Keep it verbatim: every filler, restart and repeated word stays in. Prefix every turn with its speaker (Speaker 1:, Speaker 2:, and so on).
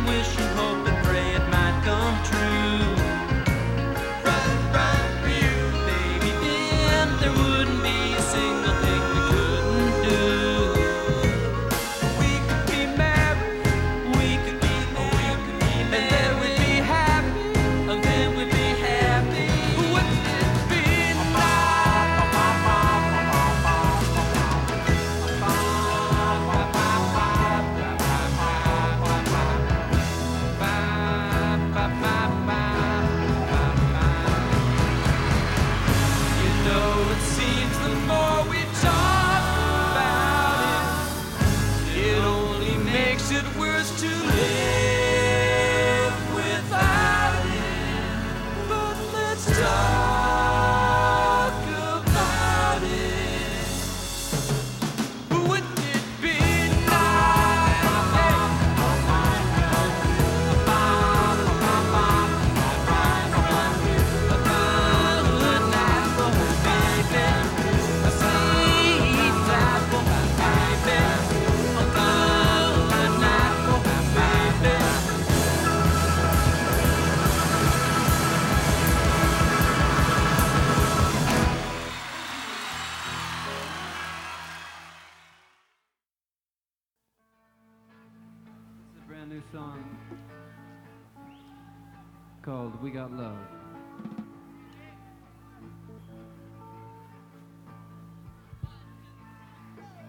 Speaker 1: wish and hope and pray it might come true. Run, run for you, baby, then there wouldn't be a single thing we couldn't do. We could be married, we could be married, and then we'd be happy, and then we'd be happy. Wouldn't it be You know, it seems the more we talk about it, it only makes it worse to live without it. But let's talk about it. Wouldn't it be nice? This is a brand new song called We Got Love.